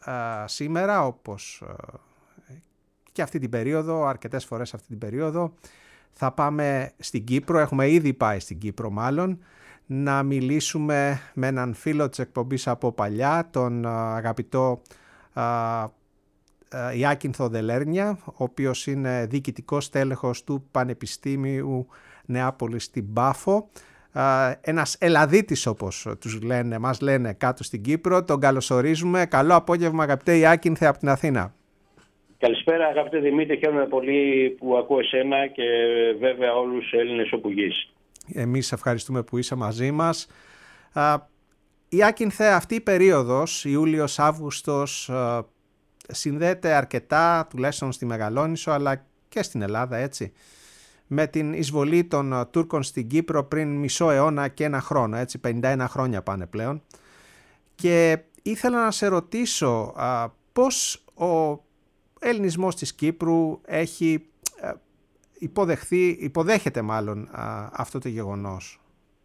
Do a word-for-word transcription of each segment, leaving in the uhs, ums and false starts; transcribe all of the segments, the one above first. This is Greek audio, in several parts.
α, σήμερα, όπως α, και αυτή την περίοδο, αρκετές φορές αυτή την περίοδο, θα πάμε στην Κύπρο, έχουμε ήδη πάει στην Κύπρο μάλλον, να μιλήσουμε με έναν φίλο της εκπομπής από παλιά, τον α, αγαπητό α, α, Ιάκυνθο Δελέρνια, ο οποίος είναι διοικητικός τέλεχος του Πανεπιστήμιου Νεάπολης στην Πάφο. Ένας Ελλαδίτης, όπως τους λένε, μας λένε κάτω στην Κύπρο. Τον καλωσορίζουμε. Καλό απόγευμα, αγαπητέ Ιάκυνθε, από την Αθήνα. Καλησπέρα, αγαπητέ Δημήτρη. Χαίρομαι πολύ που ακούω εσένα και βέβαια όλους τους Έλληνες όπου γης. Εμείς ευχαριστούμε που είσαι μαζί μας. Ιάκυνθε, αυτή η περίοδος, Ιούλιος-Αύγουστος, συνδέεται αρκετά, τουλάχιστον στη Μεγαλόνισσο, αλλά και στην Ελλάδα, έτσι, με την εισβολή των Τούρκων στην Κύπρο πριν μισό αιώνα και ένα χρόνο, έτσι, πενήντα ένα χρόνια πάνε πλέον. Και ήθελα να σε ρωτήσω α, πώς ο ελληνισμός της Κύπρου έχει α, υποδεχθεί, υποδέχεται μάλλον α, αυτό το γεγονός.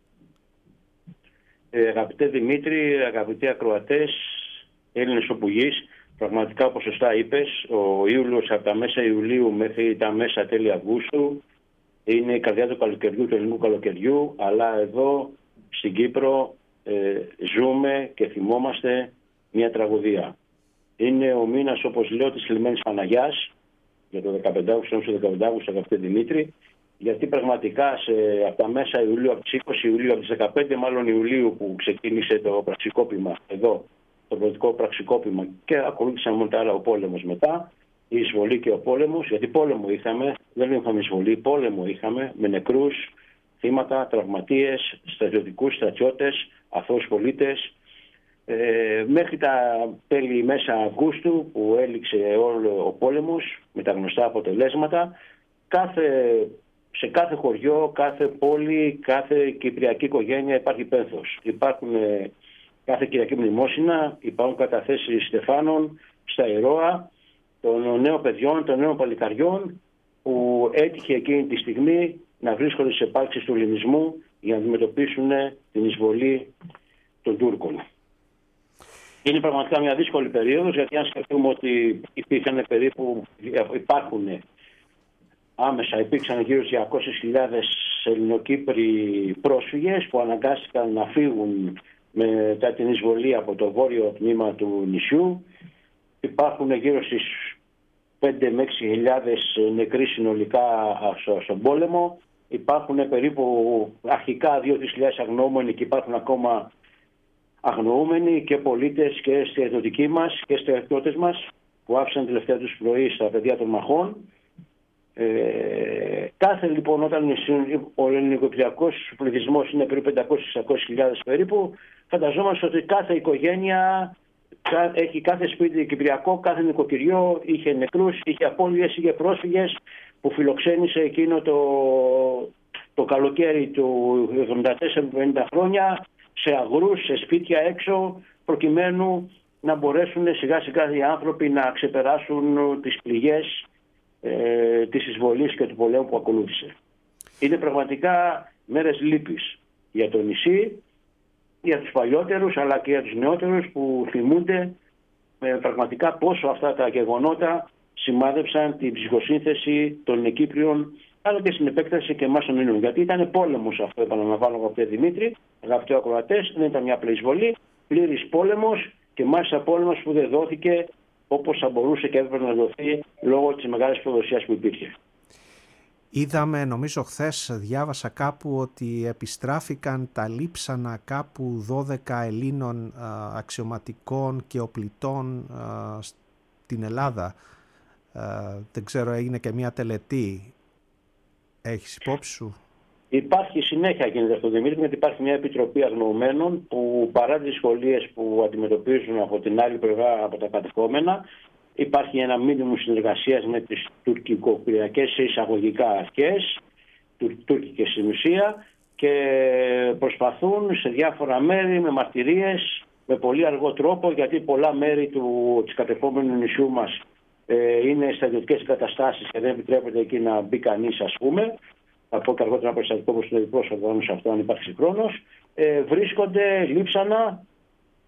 Ε, αγαπητέ Δημήτρη, αγαπητοί ακροατές, Έλληνες όπου γης, πραγματικά όπως σωστά είπες, ο Ιούλιος από τα μέσα Ιουλίου μέχρι τα μέσα τέλη Αυγούστου είναι η καρδιά του καλοκαιριού, του ελληνικού καλοκαιριού, αλλά εδώ στην Κύπρο ε, ζούμε και θυμόμαστε μια τραγωδία. Είναι ο μήνας, όπως λέω, της Λυμμένης Παναγιάς, για το δεκαπέντε Αυγούστου, το δεκαπέντε Αυγούστου, αγαπητέ Δημήτρη, γιατί πραγματικά σε, από τα μέσα Ιουλίου, από τις είκοσι Ιουλίου, από τις δεκαπέντε μάλλον Ιουλίου που ξεκίνησε το πραξικόπημα εδώ, το πολιτικό πραξικόπημα και ακολούθησαν μόνο τα άλλα ο πόλεμος μετά, η εισβολή και ο πόλεμος, γιατί πόλεμο είχαμε, δεν είχαμε εισβολή, πόλεμο είχαμε με νεκρούς, θύματα, τραυματίες, στρατιωτικούς, στρατιώτες, αθώους πολίτες. Ε, μέχρι τα τέλη μέσα Αυγούστου που έληξε όλο ο πόλεμος με τα γνωστά αποτελέσματα, κάθε, σε κάθε χωριό, κάθε πόλη, κάθε κυπριακή οικογένεια υπάρχει πένθος. Υπάρχουν ε, κάθε Κυριακή μνημόσυνα, υπάρχουν καταθέσεις στεφάνων στα ηρώα των νέων παιδιών, των νέων παλικαριών που έτυχε εκείνη τη στιγμή να βρίσκονται σε επάρξεις του ελληνισμού για να αντιμετωπίσουν την εισβολή των Τούρκων. Είναι πραγματικά μια δύσκολη περίοδος, γιατί αν σκεφτούμε ότι υπήρχαν περίπου, υπάρχουν άμεσα, υπήρξαν γύρω στις διακόσιες χιλιάδες Ελληνοκύπροι πρόσφυγες που αναγκάστηκαν να φύγουν μετά την εισβολή από το βόρειο τμήμα του νησιού. Υπάρχουν γύρω στις πέντε με έξι χιλιάδες νεκροί συνολικά στον πόλεμο. Υπάρχουν περίπου αρχικά δύο τρεις χιλιάδες αγνοούμενοι και υπάρχουν ακόμα αγνοούμενοι και πολίτες και στρατιωτικοί μας και στρατιώτες μας που άφησαν τελευταία τους πνοή στα πεδία των μαχών. Ε, κάθε λοιπόν όταν ο ελληνικοκυπριακός πληθυσμός είναι περίπου πεντακόσιες με εξακόσιες χιλιάδες περίπου, φανταζόμαστε ότι κάθε οικογένεια έχει, κάθε σπίτι κυπριακό, κάθε νοικοκυριό είχε νεκρούς, είχε απώλειες, είχε πρόσφυγες που φιλοξένησε εκείνο το, το καλοκαίρι του εβδομήντα τέσσερα με πενήντα χρόνια σε αγρούς, σε σπίτια έξω, προκειμένου να μπορέσουν σιγά σιγά οι άνθρωποι να ξεπεράσουν τις πληγές ε, της εισβολής και του πολέμου που ακολούθησε. Είναι πραγματικά μέρες λύπης για το νησί, για τους παλιότερους αλλά και για τους νεότερους που θυμούνται ε, πραγματικά πόσο αυτά τα γεγονότα σημάδεψαν την ψυχοσύνθεση των Κύπριων, αλλά και στην επέκταση και εμάς των Ελλήνων. Γιατί ήταν πόλεμος αυτό, επαναλαμβάνω, αγαπητέ Δημήτρη, αγαπητοί ακροατές, δεν ήταν μια απλή εισβολή, πλήρης πόλεμος και μάλιστα πόλεμος που δεν δόθηκε όπως θα μπορούσε και έπρεπε να δοθεί λόγω της μεγάλης προδοσίας που υπήρχε. Είδαμε, νομίζω χθες διάβασα κάπου ότι επιστράφηκαν τα λείψανα κάπου δώδεκα Ελλήνων α, αξιωματικών και οπλιτών α, στην Ελλάδα. Α, δεν ξέρω, έγινε και μια τελετή. Έχεις υπόψη σου? Υπάρχει συνέχεια, γίνεται αυτό, Δημήτρη, γιατί υπάρχει μια επιτροπή αγνοωμένων που παρά τις δυσκολίες που αντιμετωπίζουν από την άλλη πλευρά από τα κατεχόμενα, υπάρχει ένα μήνυμο συνεργασίας με τις τουρκικοκυπριακές εισαγωγικά αρχές, τουρκικές στην ουσία, και προσπαθούν σε διάφορα μέρη με μαρτυρίες, με πολύ αργό τρόπο, γιατί πολλά μέρη του, της κατεχόμενου νησιού μας ε, είναι στρατιωτικές εγκαταστάσεις και δεν επιτρέπεται εκεί να μπει κανείς, ας πούμε. Θα πω και αργότερα ένα περιστατικό όπως το πρόσφατο σε αυτό, αν υπάρχει χρόνος. Ε, βρίσκονται λείψανα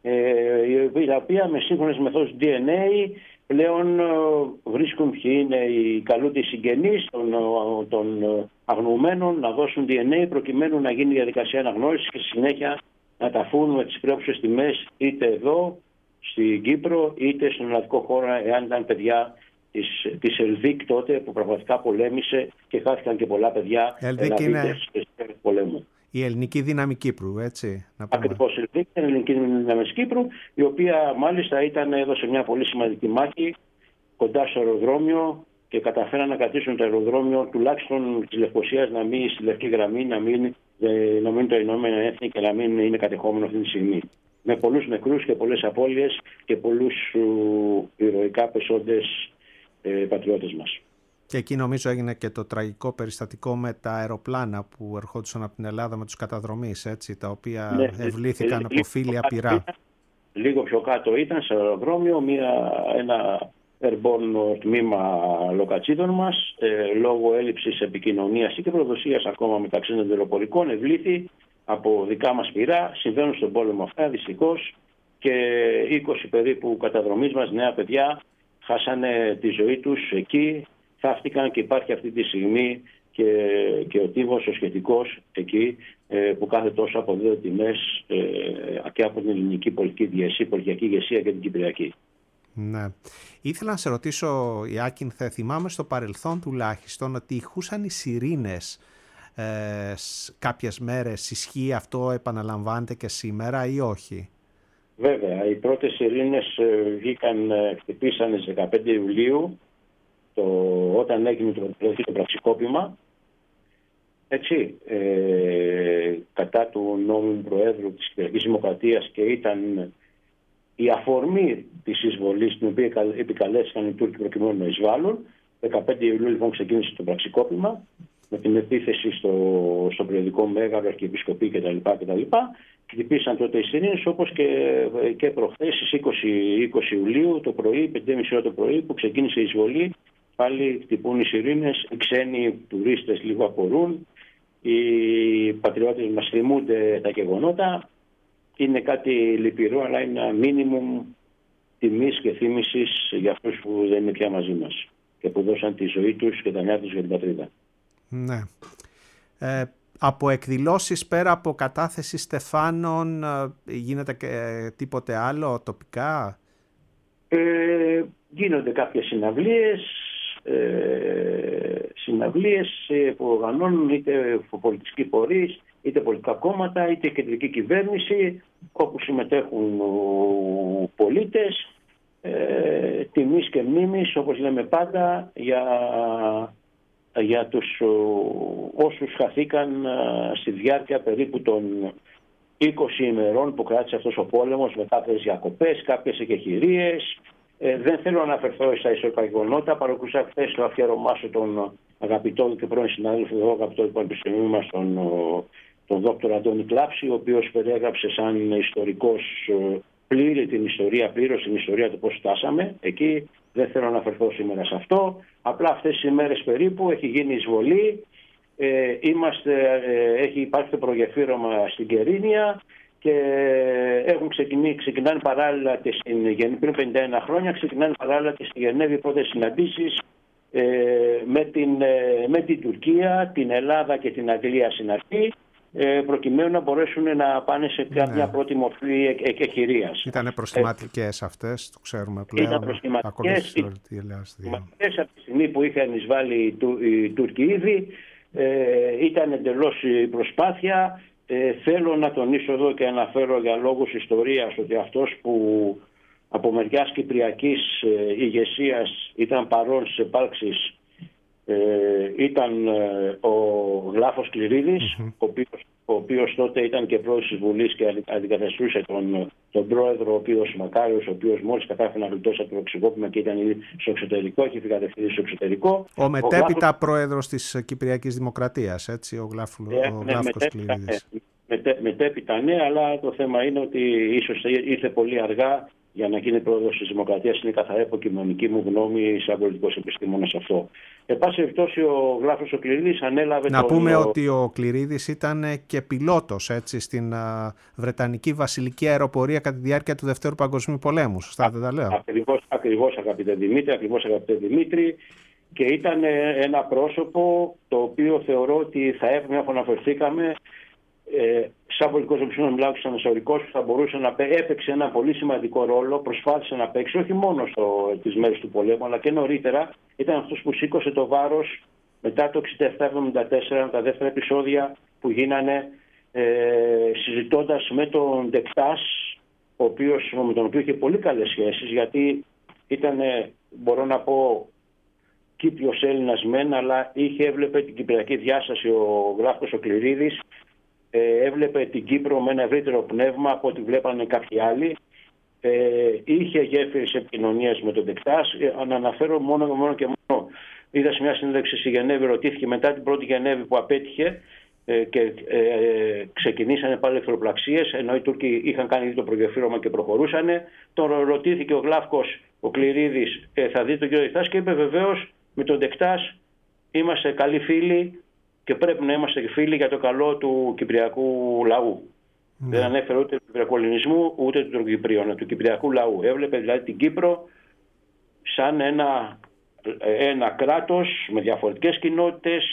η οποία με σύγχρονες μεθόδους ντι εν έι πλέον βρίσκουν ποιοι είναι οι καλούντοι συγγενείς των, των αγνοωμένων, να δώσουν ντι εν έι προκειμένου να γίνει η διαδικασία αναγνώρισης και στη συνέχεια να τα φούν με τις πρέπουσες τιμές είτε εδώ στην Κύπρο είτε στον ελληνικό χώρο, εάν ήταν παιδιά της, της Ελδίκ τότε που πραγματικά πολέμησε και χάθηκαν και πολλά παιδιά Ελλαδίτες και πολέμου. Η ελληνική δύναμη Κύπρου, έτσι. Ακριβώς, η Ελδίκ ήταν η ελληνική δύναμη Κύπρου, η οποία μάλιστα ήταν, έδωσε μια πολύ σημαντική μάχη κοντά στο αεροδρόμιο και καταφέραν να κρατήσουν το αεροδρόμιο τουλάχιστον της Λευκωσίας να μείνει στη λευκή γραμμή, να μην, να μην το Ηνωμένο Έθνη και να μην είναι κατεχόμενο αυτή τη στιγμή. Με πολλούς νεκρούς και πολλές απώλειες και πολλούς ηρωικά πεσόντες ε, πατριώτες μας. Και εκεί νομίζω έγινε και το τραγικό περιστατικό με τα αεροπλάνα που ερχόντουσαν από την Ελλάδα με τους καταδρομείς, έτσι, τα οποία ναι, ευλήθηκαν ε, από φίλια πυρά. Λίγο πιο κάτω ήταν σε αεροδρόμιο μια, ένα airborne τμήμα λοκατσίδων μας, ε, λόγω έλλειψης επικοινωνίας και προδοσίας ακόμα μεταξύ των τελοπορικών, ευλήθη από δικά μας πυρά. Συμβαίνουν στον πόλεμο αυτά δυστυχώς και είκοσι περίπου καταδρομείς μας, νέα παιδιά, χάσανε τη ζωή τους εκεί, θαύτηκαν και υπάρχει αυτή τη στιγμή και, και ο τύβος ο σχετικός εκεί ε, που κάθε τόσο αποδίδει τιμές ε, και από την ελληνική πολιτική ηγεσία, πολιτική ηγεσία και την κυπριακή. Ναι. Ήθελα να σε ρωτήσω, Ιάκυνθε, θυμάμαι στο παρελθόν τουλάχιστον ότι ηχούσαν οι σιρήνες ε, κάποιες μέρες. Ισχύει αυτό, επαναλαμβάνεται και σήμερα ή όχι? Βέβαια, οι πρώτες σιρήνες βγήκαν, χτυπήσαν στις δεκαπέντε Ιουλίου το, όταν έγινε το, το πραξικόπημα, έτσι, ε, κατά του νόμιμου Προέδρου της Κυπριακής Δημοκρατίας και ήταν η αφορμή της εισβολής την οποία επικαλέστηκαν οι Τούρκοι προκειμένου να εισβάλλουν. δεκαπέντε Ιουλίου λοιπόν ξεκίνησε το πραξικόπημα με την επίθεση στο, στο περιοδικό Μέγαρο, Αρχιεπισκοπή κτλ. κτλ. Χτυπήσαν τότε οι σιρήνες, όπως και, και προχθές στις είκοσι Ιουλίου το πρωί, πέντε και μισή ώρα το πρωί που ξεκίνησε η εισβολή. Πάλι χτυπούν οι σιρήνες, οι ξένοι τουρίστες λίγο απορούν, οι πατριώτες μας θυμούνται τα γεγονότα. Είναι κάτι λυπηρό, αλλά είναι ένα μίνιμουμ τιμής και θύμησης για αυτούς που δεν είναι πια μαζί μας και που δώσαν τη ζωή τους και τα νιά τους για την πατρίδα. Ναι. Ε, από εκδηλώσεις πέρα από κατάθεση στεφάνων γίνεται και τίποτε άλλο τοπικά? Ε, γίνονται κάποιες συναυλίες, ε, συναυλίες που οργανώνουν είτε πολιτικοί φορείς, είτε πολιτικά κόμματα, είτε κεντρική κυβέρνηση, όπου συμμετέχουν πολίτες, ε, τιμής και μνήμης, όπως λέμε πάντα, για, για τους όσους χαθήκαν στη διάρκεια περίπου των είκοσι ημερών που κράτησε αυτός ο πόλεμος, με κάποιες διακοπές, κάποιες εκεχηρίες. Ε, δεν θέλω να αναφερθώ στα ιστορικά γεγονότα. Παρακολούθησα χθες το αφιέρωμά σου τον αγαπητό και πρώην συνάδελφο, τον αγαπητό του Πανεπιστημίου μας, τον, τον δόκτωρα Αντώνη Κλάψη, ο οποίος περιέγραψε σαν ιστορικός πλήρη την ιστορία, πλήρως την ιστορία του πώς φτάσαμε εκεί. Δεν θέλω να αναφερθώ σήμερα σε αυτό. Απλά αυτές τις ημέρες περίπου έχει γίνει εισβολή. Ε, είμαστε, ε, έχει υπάρχει το προγεφύρωμα στην Κερίνια και έχουν ξεκινήσει, ξεκινάνε παράλληλα και στην, πριν πενήντα ένα χρόνια ξεκινάνε παράλληλα και στη Γενέβη πρώτες συναντήσεις ε, με, την, ε, με την Τουρκία, την Ελλάδα και την Αγγλία στην αρχή, ε, προκειμένου να μπορέσουν να πάνε σε μια, ναι. μια πρώτη μορφή εκεχηρίας. Ήτανε προστιματικές ε, αυτές, το ξέρουμε πλέον. Ήταν προστιματικές, προστιματικές από τη στιγμή που είχαν εισβάλει οι, οι Τούρκοι ήδη. Ε, ήταν εντελώς η προσπάθεια. Ε, θέλω να τονίσω εδώ και αναφέρω για λόγους ιστορίας ότι αυτός που από μεριάς κυπριακής ε, ηγεσίας ήταν παρόν στις επάρξεις ε, ήταν ε, ο Γλάφος Κληρίδης, mm-hmm. ο, οποίος, ο οποίος τότε ήταν και πρόεδρος της Βουλής και αντικαταστούσε τον, τον πρόεδρο, ο οποίος Μακάριος, ο οποίος μόλις κατάφερε να γλιτώσει από το πραξικόπημα και ήταν ήδη στο εξωτερικό, έχει κατευθύνει στο εξωτερικό. Ο μετέπειτα ο Γλάφος... πρόεδρος της Κυπριακής Δημοκρατίας, έτσι, ο, Γλάφου, ε, ο ναι, Γλάφος μετέπειτα, Κληρίδης. Μετέ, μετέπειτα ναι, αλλά το θέμα είναι ότι ίσως ήρθε πολύ αργά για να γίνει πρόεδρος της Δημοκρατίας. Είναι καθαρά υποκειμενική μου γνώμη σαν πολιτικός επιστήμονας αυτό. Εν πάση περιπτώσει, ο Γλάφκος ο Κληρίδης ανέλαβε. Να τον... πούμε ότι ο Κληρίδης ήταν και πιλότος, έτσι, στην α, Βρετανική βασιλική αεροπορία κατά τη διάρκεια του Δευτέρου Παγκοσμίου Πολέμου. Σωστά δεν τα λέω? Ακριβώς, ακριβώς αγαπητέ Δημήτρη, ακριβώς αγαπητέ Δημήτρη. Και ήταν ένα πρόσωπο το οποίο θεωρώ ότι θα έπρεπε, αφού αναφερθήκαμε, ε, σαν πολιτικός επιστήμονας, μιλάω και σαν ιστορικός, που θα μπορούσε να έπαιξε ένα πολύ σημαντικό ρόλο, προσπάθησε να παίξει όχι μόνο στο, τις μέρες του πολέμου, αλλά και νωρίτερα. Ήταν αυτός που σήκωσε το βάρος μετά το εξήντα επτά εβδομήντα τέσσερα, τα δεύτερα επεισόδια που γίνανε, ε, συζητώντας με τον Ντεκτάς, ο οποίος, με τον οποίο είχε πολύ καλές σχέσεις, γιατί ήταν, μπορώ να πω, Κύπριος Έλληνας μεν, αλλά είχε, έβλεπε την κυπριακή διάσταση ο Γλάφκος ο Κληρίδης, ε, έβλεπε την Κύπρο με ένα ευρύτερο πνεύμα από ό,τι βλέπανε κάποιοι άλλοι. Ε, είχε γέφυρες επικοινωνίας με τον Ντεκτάς. Ε, να αναφέρω μόνο, μόνο και μόνο. Είδα σε μια συνέντευξη στη Γενέβη, ρωτήθηκε μετά την πρώτη Γενέβη που απέτυχε ε, και ε, ξεκινήσανε πάλι εχθροπραξίες, ενώ οι Τούρκοι είχαν κάνει ήδη το προγεφύρωμα και προχωρούσαν. Τον ρωτήθηκε ο Γλάφκος ο Κληρίδης, ε, θα δει τον κύριο Ντεκτάς, και είπε βεβαίως, με τον Ντεκτάς είμαστε καλοί φίλοι και πρέπει να είμαστε φίλοι για το καλό του κυπριακού λαού. Mm. Δεν ανέφερε ούτε του κυπριακού ελληνισμού ούτε του Τουρκοκυπρίων, του κυπριακού λαού. Έβλεπε δηλαδή την Κύπρο σαν ένα, ένα κράτος με διαφορετικές κοινότητες,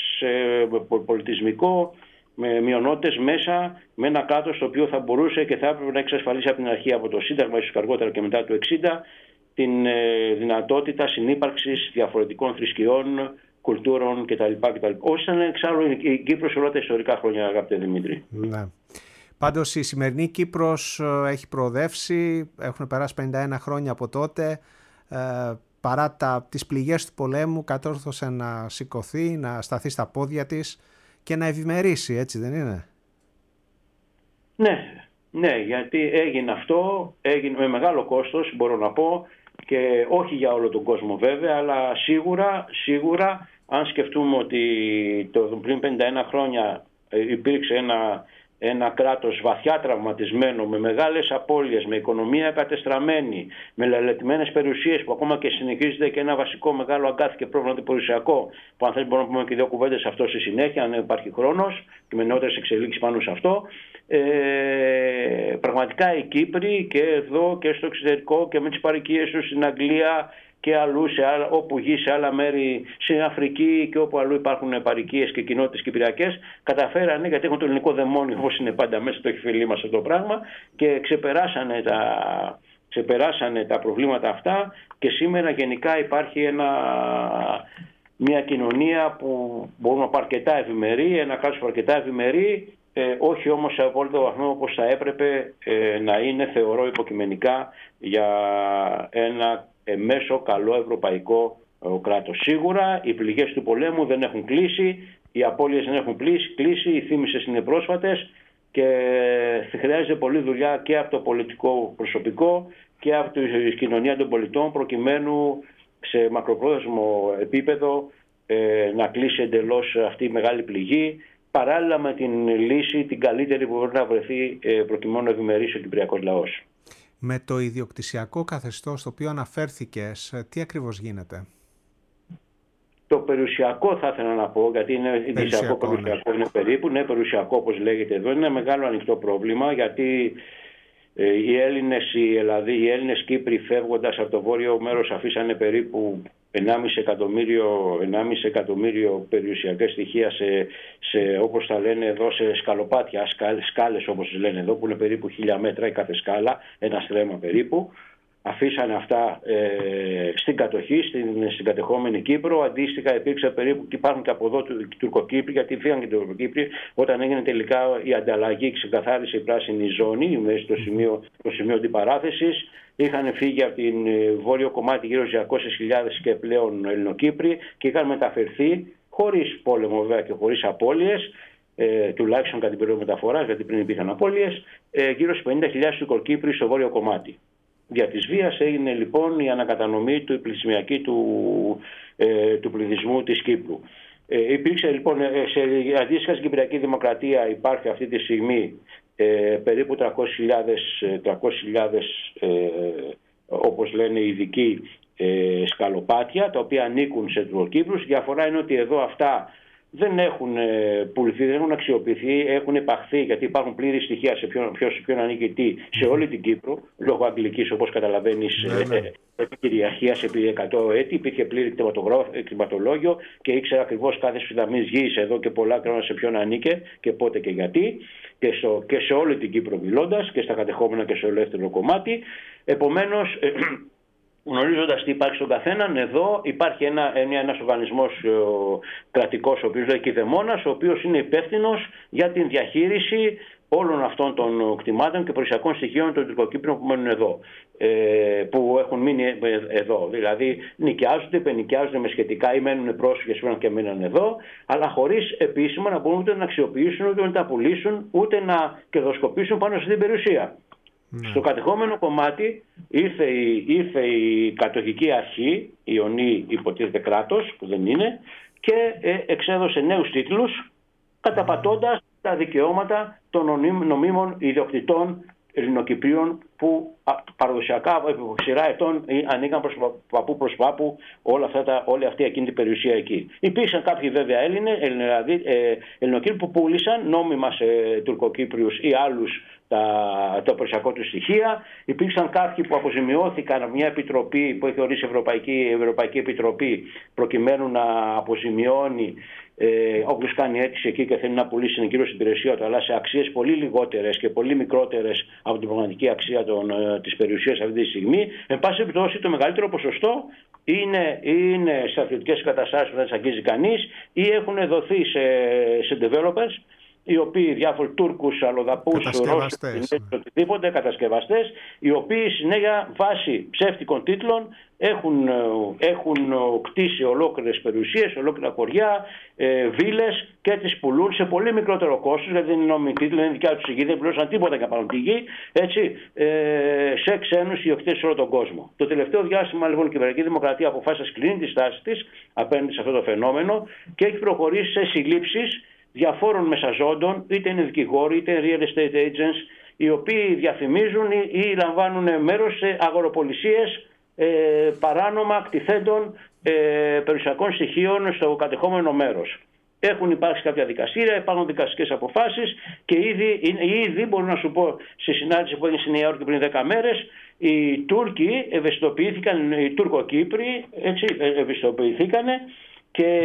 πολιτισμικό, με μειονότητες μέσα, με ένα κράτος το οποίο θα μπορούσε και θα έπρεπε να εξασφαλίσει από την αρχή, από το Σύνταγμα, ίσως αργότερα και μετά το εξήντα, την δυνατότητα συνύπαρξης διαφορετικών θρησκειών, κουλτούρων κτλ. κτλ. Όσοι ήταν εξάλλου η Κύπρος όλα τα ιστορικά χρόνια, αγαπητέ Δημήτρη. Ναι. Πάντως η σημερινή Κύπρος έχει προοδεύσει, έχουν περάσει πενήντα ένα χρόνια από τότε. Ε, παρά τα, τις πληγές του πολέμου κατόρθωσε να σηκωθεί, να σταθεί στα πόδια της και να ευημερήσει, έτσι δεν είναι? Ναι, ναι, γιατί έγινε αυτό, έγινε με μεγάλο κόστος, μπορώ να πω, και όχι για όλο τον κόσμο βέβαια, αλλά σίγουρα, σίγουρα αν σκεφτούμε ότι το πριν πενήντα ένα χρόνια υπήρξε ένα, ένα κράτος βαθιά τραυματισμένο, με μεγάλες απώλειες, με οικονομία κατεστραμμένη, με λελετημένες περιουσίες, που ακόμα και συνεχίζεται και ένα βασικό μεγάλο αγκάθι και πρόβλημα περιουσιακό, που αν θέλει μπορούμε να πούμε και δύο κουβέντες σε αυτό στη συνέχεια, αν υπάρχει χρόνος, και με νεότερες εξελίξεις πάνω σε αυτό. Ε, πραγματικά οι Κύπροι και εδώ και στο εξωτερικό και με τις παροικίες τους στην Αγγλία και αλλού, σε άλλα, όπου γη, σε άλλα μέρη, στην Αφρική και όπου αλλού υπάρχουν παροικίες και κοινότητες κυπριακές, καταφέρανε, γιατί έχουν το ελληνικό δαιμόνιο, όπως είναι πάντα μέσα στο εφηβελί μας αυτό το πράγμα, και ξεπεράσανε τα, ξεπεράσανε τα προβλήματα αυτά, και σήμερα γενικά υπάρχει ένα, μια κοινωνία που μπορούμε να πούμε αρκετά ευημερή, ένα κράτος αρκετά ευημερή. Ε, όχι όμως σε απόλυτο βαθμό όπως θα έπρεπε ε, να είναι, θεωρώ υποκειμενικά, για ένα ε, μέσο καλό ευρωπαϊκό ε, κράτος. Σίγουρα οι πληγές του πολέμου δεν έχουν κλείσει, οι απώλειες δεν έχουν κλείσει, οι θύμησες είναι πρόσφατες και χρειάζεται πολλή δουλειά και από το πολιτικό προσωπικό και από τη κοινωνία των πολιτών, προκειμένου σε μακροπρόθεσμο επίπεδο ε, να κλείσει εντελώς αυτή η μεγάλη πληγή, παράλληλα με την λύση την καλύτερη που μπορεί να βρεθεί προκειμένου να ευημερήσει ο κυπριακός λαός. Με το ιδιοκτησιακό καθεστώς το οποίο αναφέρθηκες, τι ακριβώς γίνεται? Το περιουσιακό θα ήθελα να πω, γιατί είναι ιδιοκτησιακό, περιουσιακό, ναι. είναι περίπου, ναι, περιουσιακό όπως λέγεται εδώ, είναι ένα μεγάλο ανοιχτό πρόβλημα, γιατί ε, οι Έλληνες, οι, δηλαδή, οι Έλληνες Κύπροι φεύγοντας από το βόρειο μέρος αφήσανε περίπου ενάμιση εκατομμύριο, ενάμιση εκατομμύριο περιουσιακές στοιχεία σε, σε, όπως τα λένε εδώ, σε σκαλοπάτια, σκάλες όπως λένε εδώ, που είναι περίπου χίλια μέτρα η κάθε σκάλα, ένα στρέμμα περίπου. Αφήσανε αυτά ε, στην κατοχή, στην, στην κατεχόμενη Κύπρο. Αντίστοιχα υπήρξε περίπου, και υπάρχουν και από εδώ Τουρκοκύπροι, γιατί φύγαν και οι Τουρκοκύπροι όταν έγινε τελικά η ανταλλαγή, ξεκαθάρισε η πράσινη ζώνη, στο σημείο, στο σημείο αντιπαράθεσης. Είχαν φύγει από την βόρειο κομμάτι γύρω στις διακόσιες χιλιάδες και πλέον Ελληνοκύπροι και είχαν μεταφερθεί χωρίς πόλεμο βέβαια και χωρίς απώλειες, ε, τουλάχιστον κατά την περίοδο μεταφοράς, γιατί πριν υπήρχαν απώλειες, ε, γύρω στις πενήντα χιλιάδες Τουρκοκύπροι στο βόρειο κομμάτι. Δια της βίας έγινε λοιπόν η ανακατανομή του πληθυσμιακή του, ε, του πληθυσμού της Κύπρου. Ε, υπήρξε λοιπόν σε αντίστοιχα στην Κυπριακή Δημοκρατία υπάρχει αυτή τη στιγμή ε, περίπου τριακόσιες χιλιάδες ε, όπως λένε οι ειδικοί, ε, σκαλοπάτια, τα οποία ανήκουν σε Τουρκοκύπρους. Η διαφορά είναι ότι εδώ αυτά δεν έχουν πουληθεί, δεν έχουν αξιοποιηθεί, έχουν υπαχθεί, γιατί υπάρχουν πλήρη στοιχεία σε ποιον, ποιος, ποιον ανήκει τι σε όλη την Κύπρο, λόγω αγγλικής, όπως καταλαβαίνεις, ναι, ναι. επικυριαρχίας επί εκατό έτη. Υπήρχε πλήρη κτηματολόγιο και ήξερα ακριβώς κάθε σπιταμής γης εδώ και πολλά χρόνια σε ποιον ανήκε και πότε και γιατί, και, στο, και σε όλη την Κύπρο μιλώντας, και στα κατεχόμενα και στο ελεύθερο κομμάτι. Επομένως, γνωρίζοντας τι υπάρχει στον καθέναν, εδώ υπάρχει ένα, ένας οργανισμός ο, κρατικός, ο οποίος λέγεται Κηδεμόνας, ο οποίος είναι υπεύθυνος για την διαχείριση όλων αυτών των κτημάτων και περιουσιακών στοιχείων των Τουρκοκύπριων που μένουν εδώ, ε, που έχουν μείνει εδώ. Δηλαδή νοικιάζονται, υπενοικιάζονται με σχετικά ή μένουν πρόσφυγες που και μείναν εδώ, αλλά χωρίς επίσημα να μπορούν ούτε να αξιοποιήσουν, ούτε να τα πουλήσουν, ούτε να κερδοσκοπήσουν πάνω στην περιουσία. Ναι. Στο κατεχόμενο κομμάτι ήρθε η, ήρθε η κατοχική αρχή, η Ιωνή υποτίθεται κράτος, που δεν είναι, και ε, εξέδωσε νέους τίτλους, καταπατώντας τα δικαιώματα των νομίμων ιδιοκτητών Ελληνοκυπρίων που παραδοσιακά από ξηρά ετών ανήκαν προς παππού προς πάπου όλα αυτά τα, όλη αυτή εκείνη την περιουσία εκεί. Υπήρξαν κάποιοι βέβαια Έλληνες, δηλαδή ε, Ελληνοκύπριοι που πούλησαν νόμιμα σε Τουρκοκύπριους ή άλλους τα, το περιουσιακό του στοιχεία. Υπήρξαν κάποιοι που αποζημιώθηκαν από μια επιτροπή που έχει ορίσει η Ευρωπαϊκή, Ευρωπαϊκή Επιτροπή προκειμένου να αποζημιώνει Ε, όποιος κάνει αίτηση εκεί και θέλει να πουλήσει την εγκύρωση στην υπηρεσία του, αλλά σε αξίες πολύ λιγότερες και πολύ μικρότερες από την πραγματική αξία των, ε, της περιουσίας αυτή τη στιγμή. Εν πάση περιπτώσει, το μεγαλύτερο ποσοστό είναι, είναι σε αθλητικές καταστάσεις που δεν τις αγγίζει κανείς ή έχουν δοθεί σε, σε developers, οι οποίοι διάφοροι Τούρκους, αλλοδαπούς, Ρώσους, οτιδήποτε, κατασκευαστές, οι οποίοι συνέχεια βάσει ψεύτικων τίτλων έχουν, έχουν κτίσει ολόκληρες περιουσίες, ολόκληρα χωριά, ε, βίλες και τις πουλούν σε πολύ μικρότερο κόστος, γιατί δεν είναι νόμιμοι τίτλοι, είναι δικιά τους η γη, δεν πληρώσαν τίποτα για πάνω τη γη, έτσι, ε, σε ξένους ιδιοκτήτες σε όλο τον κόσμο. Το τελευταίο διάστημα λοιπόν η Κυπριακή Δημοκρατία αποφάσισε να σκλίνει τη στάση της απέναντι σε αυτό το φαινόμενο και έχει προχωρήσει σε συλλήψεις διαφόρων μεσαζόντων, είτε είναι δικηγόροι είτε είναι real estate agents, οι οποίοι διαφημίζουν ή, ή λαμβάνουν μέρος σε αγοροπολισίες ε, παράνομα κτηθέντων ε, περιουσιακών στοιχείων στο κατεχόμενο μέρος. Έχουν υπάρξει κάποια δικαστήρια, υπάρχουν δικαστικές αποφάσεις και ήδη, ήδη μπορώ να σου πω, σε συνάντηση που έγινε στη Νέα Υόρκη πριν δέκα μέρες, οι Τούρκοι ευαισθητοποιήθηκαν, οι Τουρκοκύπροι έτσι, ευαισθητοποιήθηκαν και,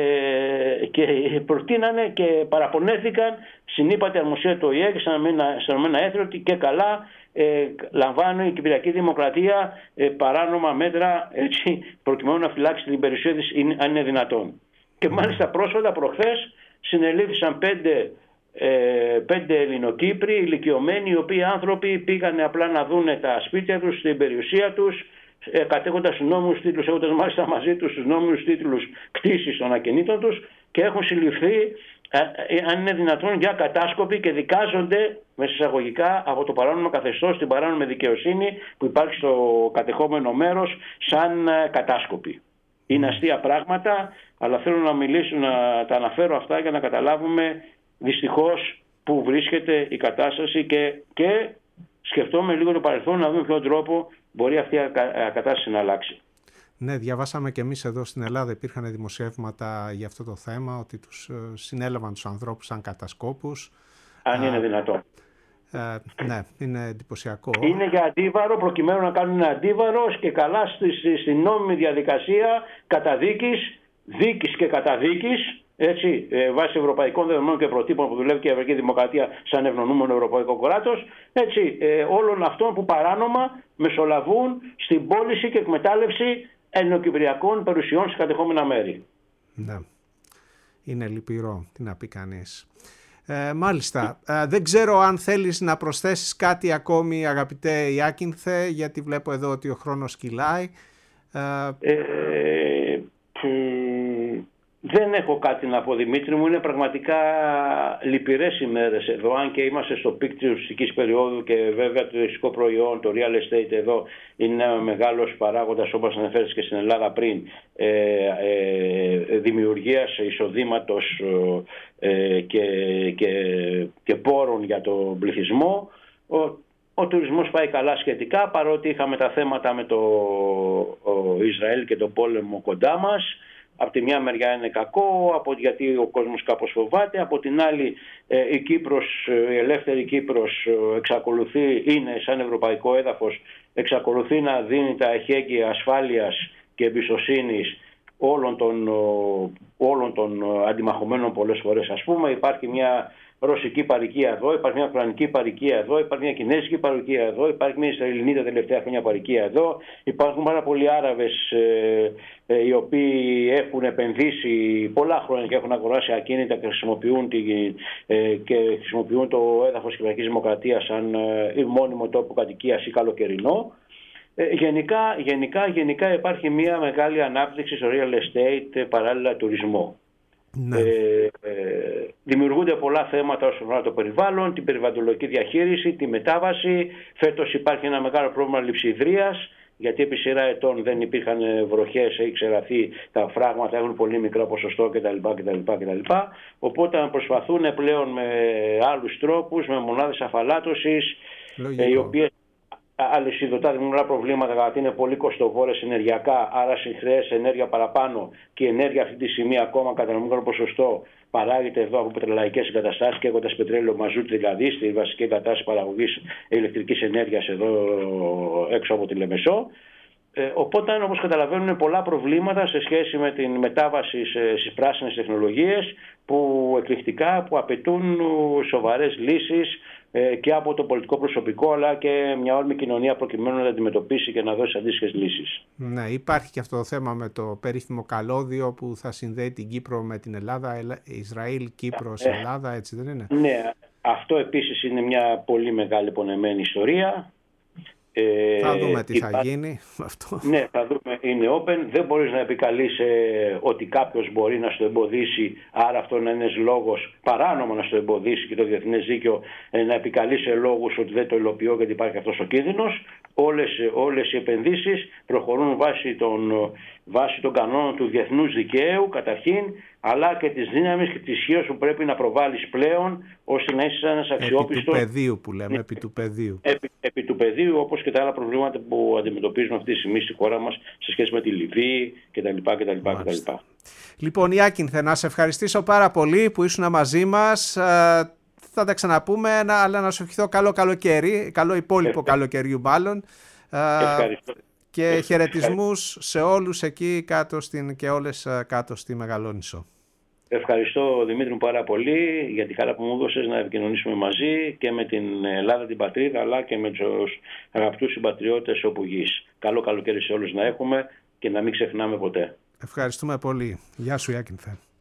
και προτείνανε και παραπονέθηκαν στην ύπατη αρμοστία του ΟΗΕ και στα Ηνωμένα Έθνη ότι και καλά ε, λαμβάνει η Κυπριακή Δημοκρατία ε, παράνομα μέτρα έτσι, προκειμένου να φυλάξει την περιουσία της αν είναι δυνατόν. Και μάλιστα πρόσφατα προχθές συνελήφθησαν πέντε, ε, πέντε Ελληνοκύπροι ηλικιωμένοι, οι οποίοι άνθρωποι πήγαν απλά να δουν τα σπίτια τους, την περιουσία τους, ε, κατέχοντας τους νόμιμους τίτλους, έχοντας μάλιστα μαζί τους τους νόμιμους τίτλους κτήσης των ακινήτων τους και έχουν συλληφθεί, ε, ε, αν είναι δυνατόν, για κατάσκοποι και δικάζονται μέσα εισαγωγικά από το παράνομο καθεστώς, την παράνομη δικαιοσύνη που υπάρχει στο κατεχόμενο μέρος σαν ε, κατάσκοποι. Είναι αστεία πράγματα, αλλά θέλω να μιλήσω, να τα αναφέρω αυτά για να καταλάβουμε δυστυχώς που βρίσκεται η κατάσταση και, και σκεφτόμαι λίγο το παρελθόν να δούμε ποιον τρόπο μπορεί αυτή η κατάσταση να αλλάξει. Ναι, διαβάσαμε και εμείς εδώ στην Ελλάδα, υπήρχαν δημοσιεύματα για αυτό το θέμα, ότι τους συνέλαβαν τους ανθρώπους σαν κατασκόπους. Αν είναι δυνατόν. Ε, ναι, είναι εντυπωσιακό. Είναι για αντίβαρο, προκειμένου να κάνουν ένα αντίβαρο και καλά στη, στη νόμιμη διαδικασία καταδίκης, δίκης και καταδίκης, έτσι, ε, βάσει ευρωπαϊκών δεδομένων και προτύπων που δουλεύει και η Ευρωπαϊκή Δημοκρατία σαν ευνονούμενο ευρωπαϊκό κράτος, έτσι, ε, όλων αυτών που παράνομα μεσολαβούν στην πώληση και εκμετάλλευση ελληνοκυπριακών περιουσιών σε κατεχόμενα μέρη. Ναι, είναι λυπηρό, τι να πει κανείς. Ε, μάλιστα, ε, δεν ξέρω αν θέλεις να προσθέσεις κάτι ακόμη, αγαπητέ Ιάκυνθε, γιατί βλέπω εδώ ότι ο χρόνος κυλάει. Ε, ε, δεν έχω κάτι να πω, Δημήτρη μου, είναι πραγματικά λυπηρές ημέρες εδώ, αν και είμαστε στο πικ της ουσικής περίοδου και βέβαια το τουριστικό προϊόν, το real estate εδώ είναι ένα μεγάλος παράγοντας, όπως αναφέρεις και στην Ελλάδα πριν, ε, ε, δημιουργίας εισοδήματος ε, και, και, και πόρων για τον πληθυσμό. Ο τουρισμός πάει καλά σχετικά, παρότι είχαμε τα θέματα με το Ισραήλ και τον πόλεμο κοντά μας. Από τη μια μεριά είναι κακό, από, γιατί ο κόσμος κάπως φοβάται. Από την άλλη η Κύπρος, η ελεύθερη Κύπρος εξακολουθεί, είναι σαν ευρωπαϊκό έδαφος, εξακολουθεί να δίνει τα εχέγγυα ασφάλειας και εμπιστοσύνης όλων των, όλων των αντιμαχωμένων πολλές φορές. Ας πούμε, υπάρχει μια ρωσική παροικία εδώ, υπάρχει μια ουκρανική παροικία εδώ, υπάρχει μια κινέζικη παροικία εδώ, υπάρχει μια Ισραηλινή τα τελευταία χρόνια παροικία εδώ. Υπάρχουν πάρα πολλοί Άραβες ε, ε, οι οποίοι έχουν επενδύσει πολλά χρόνια και έχουν αγοράσει ακίνητα και χρησιμοποιούν, τη, ε, και χρησιμοποιούν το έδαφος της Κυπριακής Δημοκρατίας σαν ε, μόνιμο τόπο κατοικίας ή καλοκαιρινό. Ε, γενικά, γενικά, γενικά υπάρχει μια μεγάλη ανάπτυξη στο real estate παράλληλα τουρισμό. Ναι. Ε, ε, δημιουργούνται πολλά θέματα όσον αφορά το περιβάλλον, την περιβαλλοντολογική διαχείριση, τη μετάβαση. Φέτος υπάρχει ένα μεγάλο πρόβλημα λειψιδρίας, γιατί επί σειρά ετών δεν υπήρχαν βροχές, έχει ξεραθεί τα φράγματα, έχουν πολύ μικρό ποσοστό κτλ. κτλ, κτλ. Οπότε προσπαθούν πλέον με άλλους τρόπους, με μονάδες αφαλάτωσης, ε, οι οποίες αλυσιδωτά δημιουργούν προβλήματα, γιατί είναι πολύ κοστοβόρες ενεργειακά, άρα συγχρέες ενέργεια παραπάνω, και η ενέργεια αυτή τη στιγμή ακόμα κατά ένα μικρό ποσοστό παράγεται εδώ από πετρελαϊκές εγκαταστάσεις και έχοντας πετρέλαιο μαζούτ, δηλαδή στη βασική εγκατάσταση παραγωγής ηλεκτρικής ενέργειας εδώ έξω από τη Λεμεσό. Ε, οπότε, όπως καταλαβαίνουν, πολλά προβλήματα σε σχέση με την μετάβαση στις πράσινες τεχνολογίες που εκρηκτικά που απαιτούν σοβαρές λύσεις και από το πολιτικό προσωπικό, αλλά και μια όρμη κοινωνία προκειμένου να αντιμετωπίσει και να δώσει αντίστοιχες λύσεις. Ναι, υπάρχει και αυτό το θέμα με το περίφημο καλώδιο που θα συνδέει την Κύπρο με την Ελλάδα, Ισραήλ, Κύπρος, Ελλάδα, έτσι δεν είναι? Ναι, αυτό επίσης είναι μια πολύ μεγάλη πονεμένη ιστορία. Ε, θα δούμε τι υπά... θα γίνει αυτό. Ναι, θα δούμε. Είναι open. Δεν μπορείς να επικαλείς ε, ότι κάποιος μπορεί να στο εμποδίσει, άρα αυτό να είναι λόγος παράνομο να στο εμποδίσει, και το διεθνές δίκαιο ε, να επικαλείς σε λόγους ότι δεν το υλοποιώ γιατί υπάρχει αυτός ο κίνδυνος. Όλες, όλες οι επενδύσεις προχωρούν βάσει των, βάσει των κανόνων του διεθνούς δικαίου καταρχήν, αλλά και της δύναμης και της ισχύως που πρέπει να προβάλλεις πλέον, ώστε να είσαι ένας αξιόπιστος. Επί του πεδίου που λέμε, επί του πεδίου. Επί, επί του πεδίου, όπως και τα άλλα προβλήματα που αντιμετωπίζουμε αυτή τη στιγμή στη χώρα μας σε σχέση με τη Λιβύη κτλ. κτλ, κτλ. Λοιπόν, Ιάκυνθε, να σε ευχαριστήσω πάρα πολύ που ήσουν μαζί μας. Θα τα ξαναπούμε, αλλά να σου ευχηθώ καλό καλοκαίρι, καλό υπόλοιπο καλοκαιριού μάλλον. Ευχαριστώ. Και χαιρετισμούς σε όλους εκεί κάτω στην, και όλες κάτω στη Μεγαλόνισσο. Ευχαριστώ, Δημήτρη μου, πάρα πολύ για τη χαρά που μου έδωσες να επικοινωνήσουμε μαζί και με την Ελλάδα την πατρίδα, αλλά και με τους αγαπητούς συμπατριώτες όπου γης. Καλό καλοκαίρι σε όλους να έχουμε και να μην ξεχνάμε ποτέ. Ευχαριστούμε πολύ. Γεια σου, Ιάκυνθε.